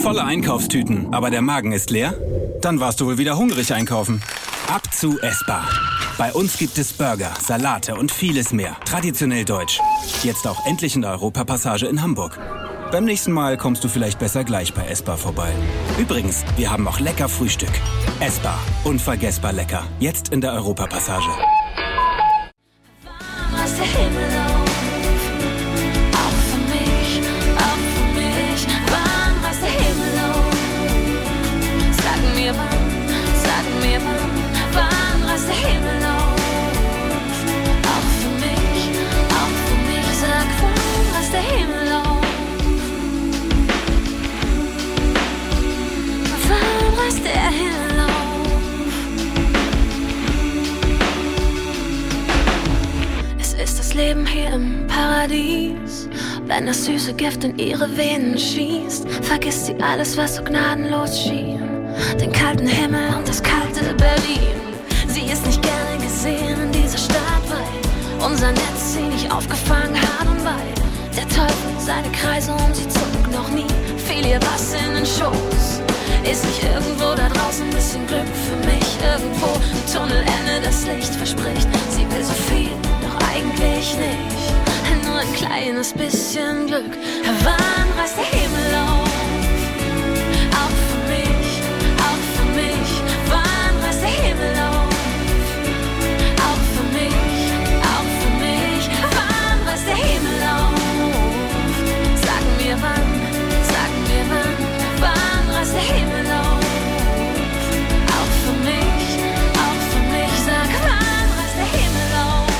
Volle Einkaufstüten, aber der Magen ist leer? Dann warst du wohl wieder hungrig einkaufen. Ab zu Esbar. Bei uns gibt es Burger, Salate und vieles mehr. Traditionell deutsch. Jetzt auch endlich in der Europapassage in Hamburg. Beim nächsten Mal kommst du vielleicht besser gleich bei Esbar vorbei. Übrigens, wir haben auch lecker Frühstück. Esbar. Unvergessbar lecker. Jetzt in der Europapassage. Leben hier im Paradies, wenn das süße Gift in ihre Venen schießt, vergisst sie alles, was so gnadenlos schien, den kalten Himmel und das kalte Berlin. Sie ist nicht gerne gesehen in dieser Stadt, weil unser Netz sie nicht aufgefangen hat und weil der Teufel seine Kreise um sie zog. Noch nie fiel ihr was in den Schoß. Ist nicht irgendwo da draußen ein bisschen Glück für mich? Irgendwo im Tunnelende das Licht verspricht. Sie will so viel, doch eigentlich nicht. Nur ein kleines bisschen Glück. Wann reißt der Himmel auf? Auch für mich, auch für mich. Wann reißt der Himmel auf? Auch für mich, auch für mich. Wann reißt der Himmel auf? Sag mir wann, sag mir wann. Wann reißt der Himmel auf? Auch für mich, sag wann reißt der Himmel auf?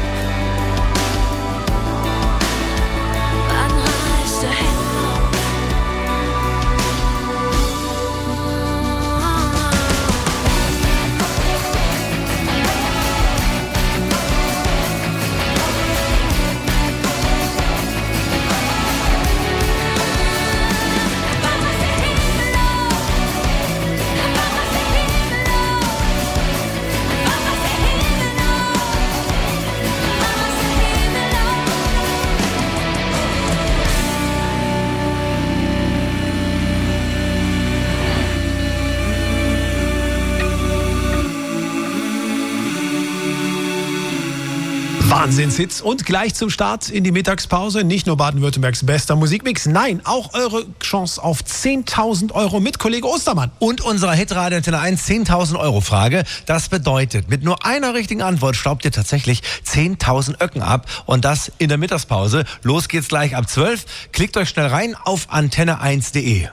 Wann reißt der Himmel auf? Wahnsinnshits und gleich zum Start in die Mittagspause nicht nur Baden-Württembergs bester Musikmix, nein, auch eure Chance auf 10.000 Euro mit Kollege Ostermann. Und unserer Hitradio Antenne 1 10.000 Euro Frage. Das bedeutet, mit nur einer richtigen Antwort staubt ihr tatsächlich 10.000 Öcken ab und das in der Mittagspause. Los geht's gleich ab 12. Klickt euch schnell rein auf antenne1.de.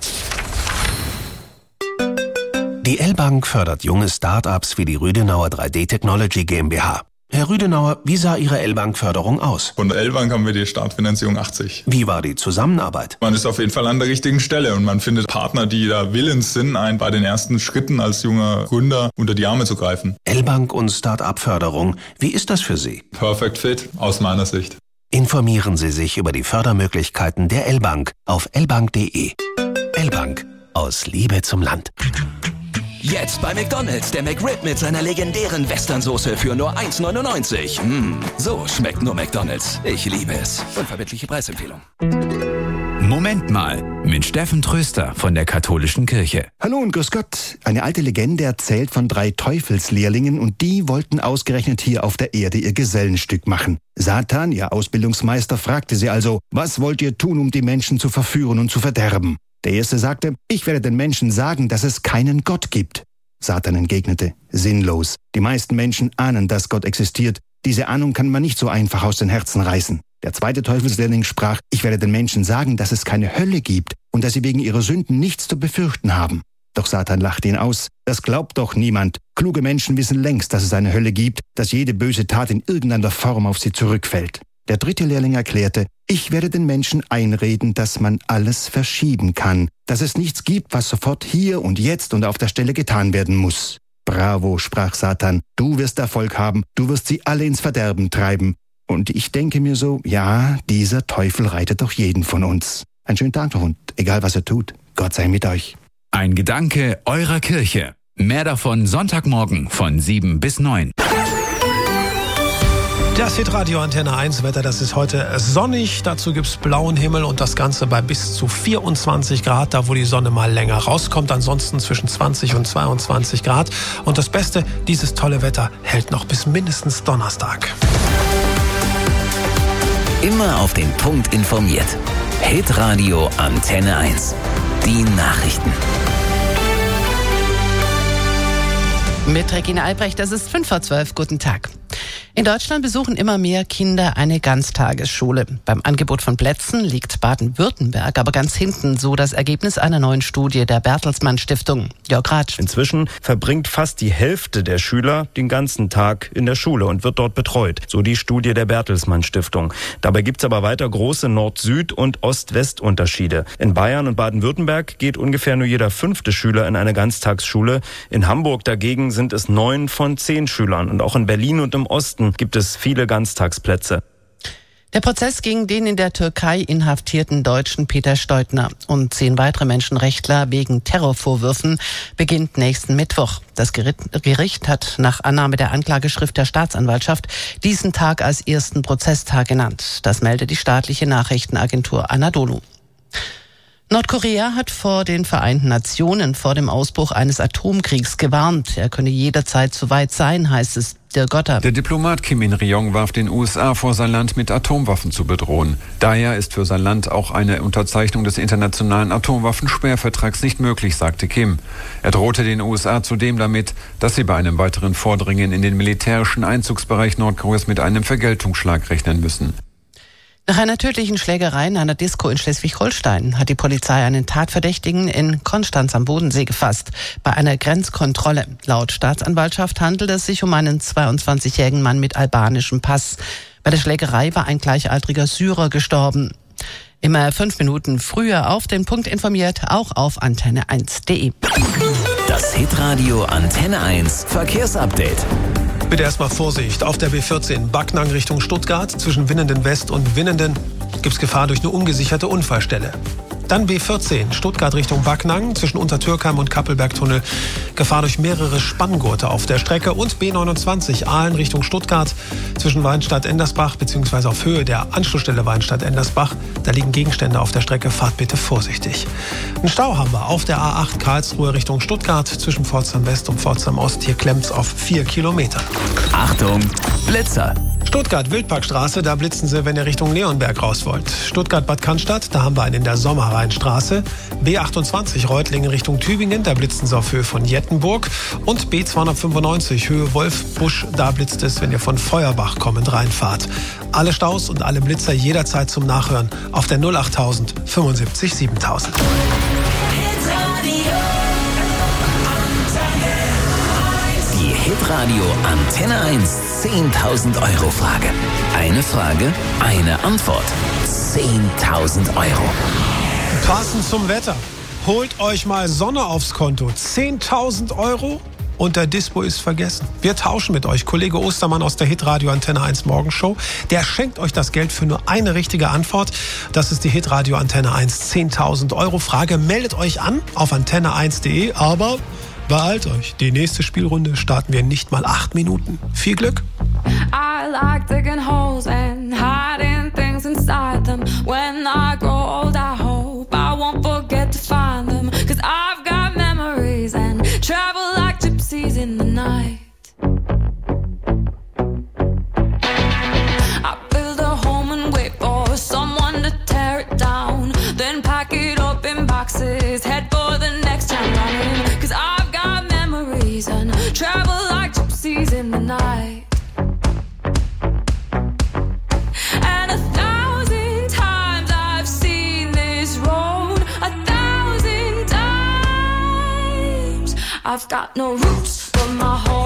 Die L-Bank fördert junge Start-ups wie die Rüdenauer 3D Technology GmbH. Herr Rüdenauer, wie sah Ihre L-Bank-Förderung aus? Von der L-Bank haben wir die Startfinanzierung 80. Wie war die Zusammenarbeit? Man ist auf jeden Fall an der richtigen Stelle und man findet Partner, die da willens sind, einen bei den ersten Schritten als junger Gründer unter die Arme zu greifen. L-Bank und Start-up-Förderung, wie ist das für Sie? Perfect fit, aus meiner Sicht. Informieren Sie sich über die Fördermöglichkeiten der L-Bank auf lbank.de. L-Bank, aus Liebe zum Land. Jetzt bei McDonald's, der McRib mit seiner legendären Westernsoße für nur 1,99. So schmeckt nur McDonald's. Ich liebe es. Unverbindliche Preisempfehlung. Moment mal, mit Steffen Tröster von der Katholischen Kirche. Hallo und grüß Gott. Eine alte Legende erzählt von 3 Teufelslehrlingen und die wollten ausgerechnet hier auf der Erde ihr Gesellenstück machen. Satan, ihr Ausbildungsmeister, fragte sie also, was wollt ihr tun, um die Menschen zu verführen und zu verderben? Der erste sagte, ich werde den Menschen sagen, dass es keinen Gott gibt. Satan entgegnete, sinnlos. Die meisten Menschen ahnen, dass Gott existiert. Diese Ahnung kann man nicht so einfach aus den Herzen reißen. Der zweite Teufelslehrling sprach, ich werde den Menschen sagen, dass es keine Hölle gibt und dass sie wegen ihrer Sünden nichts zu befürchten haben. Doch Satan lachte ihn aus. Das glaubt doch niemand. Kluge Menschen wissen längst, dass es eine Hölle gibt, dass jede böse Tat in irgendeiner Form auf sie zurückfällt. Der dritte Lehrling erklärte, ich werde den Menschen einreden, dass man alles verschieben kann, dass es nichts gibt, was sofort hier und jetzt und auf der Stelle getan werden muss. Bravo, sprach Satan, du wirst Erfolg haben, du wirst sie alle ins Verderben treiben. Und ich denke mir so, ja, dieser Teufel reitet doch jeden von uns. Einen schönen Tag noch und egal was er tut, Gott sei mit euch. Ein Gedanke eurer Kirche. Mehr davon Sonntagmorgen von 7 bis 9. Das Hitradio Antenne 1 Wetter, das ist heute sonnig. Dazu gibt's blauen Himmel und das Ganze bei bis zu 24 Grad, da wo die Sonne mal länger rauskommt. Ansonsten zwischen 20 und 22 Grad. Und das Beste, dieses tolle Wetter hält noch bis mindestens Donnerstag. Immer auf den Punkt informiert. Hitradio Antenne 1. Die Nachrichten. Mit Regina Albrecht, das ist 5:12. Guten Tag. In Deutschland besuchen immer mehr Kinder eine Ganztagesschule. Beim Angebot von Plätzen liegt Baden-Württemberg aber ganz hinten, so das Ergebnis einer neuen Studie der Bertelsmann Stiftung. Jörg Ratsch. Inzwischen verbringt fast die Hälfte der Schüler den ganzen Tag in der Schule und wird dort betreut, so die Studie der Bertelsmann Stiftung. Dabei gibt's aber weiter große Nord-Süd- und Ost-West-Unterschiede. In Bayern und Baden-Württemberg geht ungefähr nur jeder 5. Schüler in eine Ganztagsschule. In Hamburg dagegen sind es 9 von 10 Schülern. Und auch in Berlin und im Osten gibt es viele Ganztagsplätze. Der Prozess gegen den in der Türkei inhaftierten Deutschen Peter Steutner und 10 weitere Menschenrechtler wegen Terrorvorwürfen beginnt nächsten Mittwoch. Das Gericht hat nach Annahme der Anklageschrift der Staatsanwaltschaft diesen Tag als ersten Prozesstag genannt. Das meldet die staatliche Nachrichtenagentur Anadolu. Nordkorea hat vor den Vereinten Nationen vor dem Ausbruch eines Atomkriegs gewarnt. Er könne jederzeit zu weit sein, heißt es. Dirk Gotter. Der Diplomat Kim In-ryong warf den USA vor, sein Land mit Atomwaffen zu bedrohen. Daher ist für sein Land auch eine Unterzeichnung des internationalen Atomwaffensperrvertrags nicht möglich, sagte Kim. Er drohte den USA zudem damit, dass sie bei einem weiteren Vordringen in den militärischen Einzugsbereich Nordkoreas mit einem Vergeltungsschlag rechnen müssen. Nach einer tödlichen Schlägerei in einer Disco in Schleswig-Holstein hat die Polizei einen Tatverdächtigen in Konstanz am Bodensee gefasst. Bei einer Grenzkontrolle. Laut Staatsanwaltschaft handelt es sich um einen 22-jährigen Mann mit albanischem Pass. Bei der Schlägerei war ein gleichaltriger Syrer gestorben. Immer 5 Minuten früher auf den Punkt informiert, auch auf antenne1.de. Das Hitradio Antenne 1 Verkehrsupdate. Bitte erstmal Vorsicht. Auf der B14 Backnang Richtung Stuttgart zwischen Winnenden West und Winnenden gibt es Gefahr durch eine ungesicherte Unfallstelle. Dann B14 Stuttgart Richtung Backnang zwischen Untertürkheim und Kappelbergtunnel. Gefahr durch mehrere Spanngurte auf der Strecke. Und B29 Aalen Richtung Stuttgart zwischen Weinstadt-Endersbach bzw. auf Höhe der Anschlussstelle Weinstadt-Endersbach. Da liegen Gegenstände auf der Strecke. Fahrt bitte vorsichtig. Einen Stau haben wir auf der A8 Karlsruhe Richtung Stuttgart zwischen Pforzheim West und Pforzheim Ost. Hier klemmt's auf 4 Kilometer. Achtung, Blitzer! Stuttgart Wildparkstraße, da blitzen Sie, wenn ihr Richtung Leonberg raus wollt. Stuttgart Bad Cannstatt, da haben wir einen in der Sommerrheinstraße. B28 Reutlingen Richtung Tübingen, da blitzen Sie auf Höhe von Jettenburg. Und B295 Höhe Wolfbusch, da blitzt es, wenn ihr von Feuerbach kommend reinfahrt. Alle Staus und alle Blitzer jederzeit zum Nachhören auf der 08000 75 7000. Die Hitradio Antenne 1 10.000 € Frage. Eine Frage, eine Antwort. 10.000 €. Passend zum Wetter. Holt euch mal Sonne aufs Konto. 10.000 € und der Dispo ist vergessen. Wir tauschen mit euch. Kollege Ostermann aus der Hitradio Antenne 1 Morgenshow. Der schenkt euch das Geld für nur eine richtige Antwort. Das ist die Hitradio Antenne 1 10.000 € Frage. Meldet euch an auf antenne1.de, aber beeilt euch. Die nächste Spielrunde starten wir in nicht mal 8 Minuten. Viel Glück. I like digging holes and hiding things inside them. When I grow old, I hope I won't forget to find them. 'Cause I've got memories and travel like gypsies in the night. I build a home and wait for someone to tear it down. Then pack it up in boxes, head for the next town running. 'Cause I've got memories and travel like gypsies in the night. And 1,000 times I've seen this road, 1,000 times. I've got no roots, but my whole